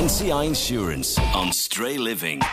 NCI Insurance on Stray Living.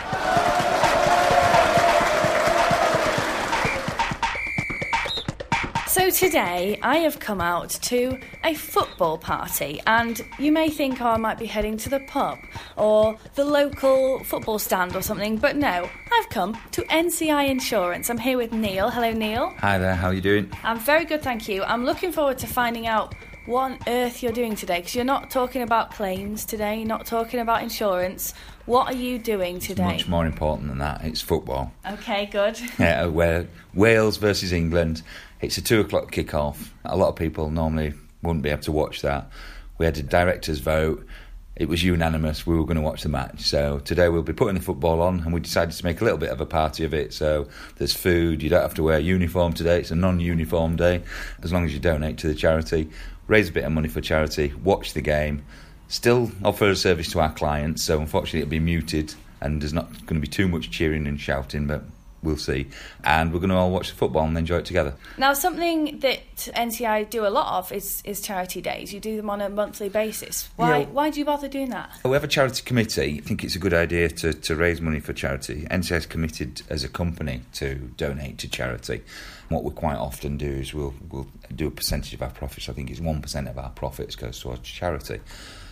So today I have come out to a football party, and you may think, I might be heading to the pub or the local football stand or something, but no, I've come to NCI Insurance. I'm here with Neil. Hello, Neil. Hi there, how are you doing? I'm very good, thank you. I'm looking forward to finding out what on earth you're doing today, because you're not talking about claims today, you're not talking about insurance. What are you doing today? It's much more important than that. It's football. Okay, good. Yeah, where Wales versus England. It's a 2:00 kick-off. A lot of people normally wouldn't be able to watch that. We had a director's vote. It was unanimous. We were going to watch the match. So today we'll be putting the football on, and we decided to make a little bit of a party of it. So there's food. You don't have to wear a uniform today. It's a non-uniform day, as long as you donate to the charity. Raise a bit of money for charity. Watch the game. Still offer a service to our clients. So unfortunately it'll be muted, and there's not going to be too much cheering and shouting, but we'll see. And we're going to all watch the football and enjoy it together. Now, something that NCI do a lot of is charity days. You do them on a monthly basis. Why do you bother doing that? We have a charity committee. I think it's a good idea to raise money for charity. NCI is committed as a company to donate to charity. What we quite often do is we'll do a percentage of our profits. I think it's 1% of our profits goes towards charity.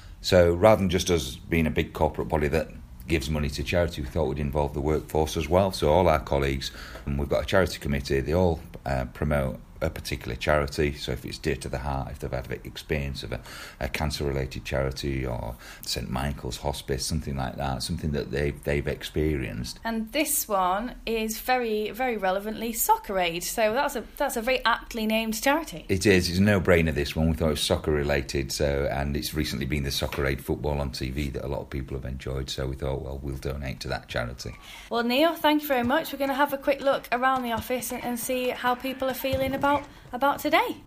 So rather than just us being a big corporate body that gives money to charity, we thought we'd involve the workforce as well. So all our colleagues, and we've got a charity committee, they all promote a particular charity. So if it's dear to the heart, if they've had experience of a cancer-related charity or St Michael's Hospice, something like that, something that they've experienced. And this one is very, very relevantly Soccer Aid. So that's a very aptly named charity. It is. It's a no-brainer, this one. We thought it was soccer-related, and it's recently been the Soccer Aid football on TV that a lot of people have enjoyed. So we thought, well, we'll donate to that charity. Well, Neil, thank you very much. We're going to have a quick look around the office and see how people are feeling about today.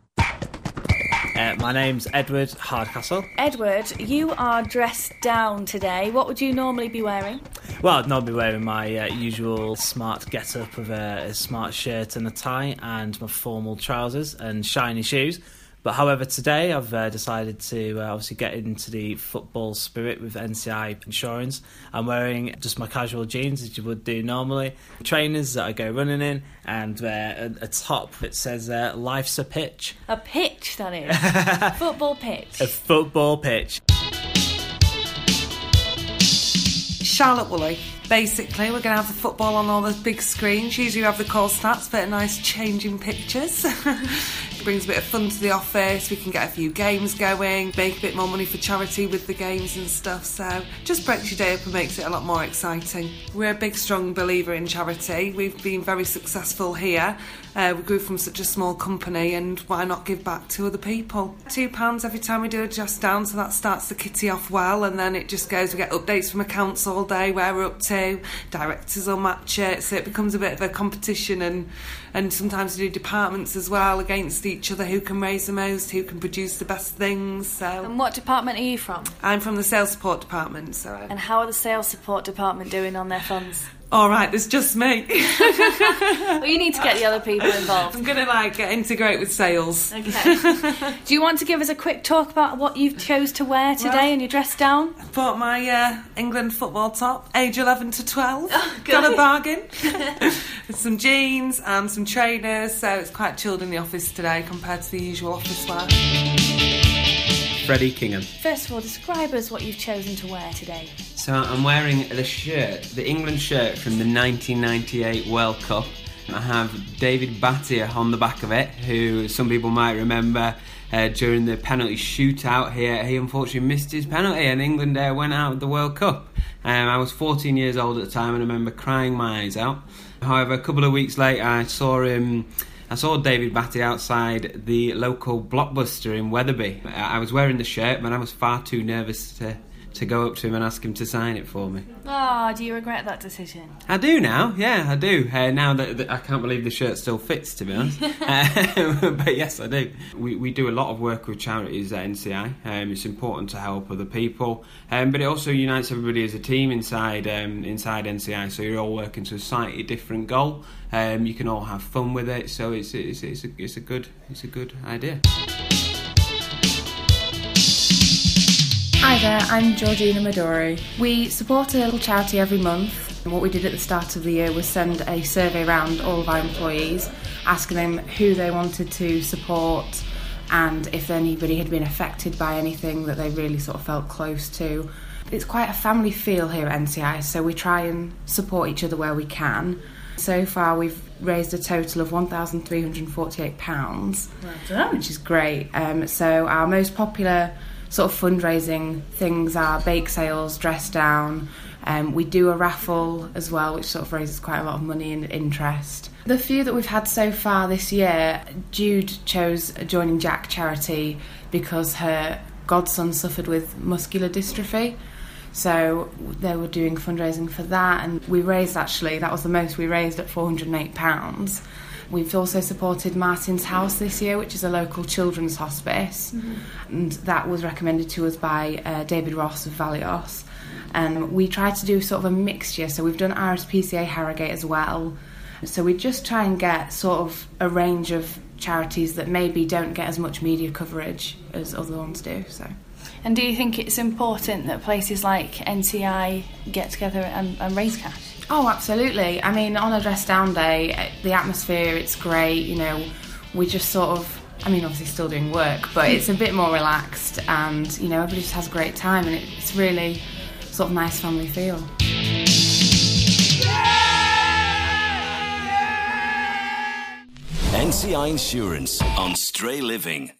My name's Edward Hardcastle. Edward, you are dressed down today. What would you normally be wearing? Well, I'd normally be wearing my usual smart get-up of a smart shirt and a tie and my formal trousers and shiny shoes. But however, today I've decided to obviously get into the football spirit with NCI Insurance. I'm wearing just my casual jeans, as you would do normally, trainers that I go running in, and a top that says "Life's a pitch." A pitch, that is. Football pitch. A football pitch. Charlotte Woolley. Basically, we're going to have the football on all the big screens. Usually you have the call stats, but a nice change in pictures. It brings a bit of fun to the office. We can get a few games going, make a bit more money for charity with the games and stuff. So just breaks your day up and makes it a lot more exciting. We're a big, strong believer in charity. We've been very successful here. We grew from such a small company, and why not give back to other people? £2 every time we do a just down, so that starts the kitty off well, and then it just goes, we get updates from accounts all day, where we're up to, directors will match it, so it becomes a bit of a competition, and sometimes we do departments as well against each other, who can raise the most, who can produce the best things. So. And what department are you from? I'm from the sales support department. So. And how are the sales support department doing on their funds? All right, there's just me. Well, you need to get the other people involved. I'm going to integrate with sales. Okay. Do you want to give us a quick talk about what you chose to wear today and your dress down? I bought my England football top, age 11 to 12. Oh, got a bargain. With some jeans and some trainers, so it's quite chilled in the office today compared to the usual office wear. Freddie Kingham. First of all, describe us what you've chosen to wear today. So I'm wearing the shirt, the England shirt from the 1998 World Cup. I have David Batty on the back of it, who some people might remember during the penalty shootout here. He unfortunately missed his penalty and England went out of the World Cup. I was 14 years old at the time and I remember crying my eyes out. However, a couple of weeks later I saw David Batty outside the local Blockbuster in Wetherby. I was wearing the shirt, but I was far too nervous to go up to him and ask him to sign it for me. Ah, do you regret that decision? I do now, yeah, I do. Now that I can't believe the shirt still fits, to be honest. But yes, I do. We do a lot of work with charities at NCI. It's important to help other people, but it also unites everybody as a team inside NCI. So you're all working to a slightly different goal. You can all have fun with it. So it's a good idea. Hi there, I'm Georgina Midori. We support a little charity every month. And what we did at the start of the year was send a survey around all of our employees, asking them who they wanted to support and if anybody had been affected by anything that they really sort of felt close to. It's quite a family feel here at NCI, so we try and support each other where we can. So far we've raised a total of £1,348, which is great. So our most popular sort of fundraising things are bake sales, dress down. We do a raffle as well, which sort of raises quite a lot of money and interest. The few that we've had so far this year, Jude chose a Joining Jack charity because her godson suffered with muscular dystrophy. So they were doing fundraising for that, and we raised, actually, that was the most we raised, at £408. We've also supported Martin's House this year, which is a local children's hospice, and that was recommended to us by David Ross of Valios. And we try to do sort of a mixture, so we've done RSPCA Harrogate as well. So we just try and get sort of a range of charities that maybe don't get as much media coverage as other ones do. So. And do you think it's important that places like NCI get together and raise cash? Oh, absolutely. I mean, on a dress down day, the atmosphere, it's great, you know, we just sort of, I mean, obviously still doing work, but it's a bit more relaxed and, you know, everybody just has a great time and it's really sort of nice family feel. NCI Insurance on Stray Living.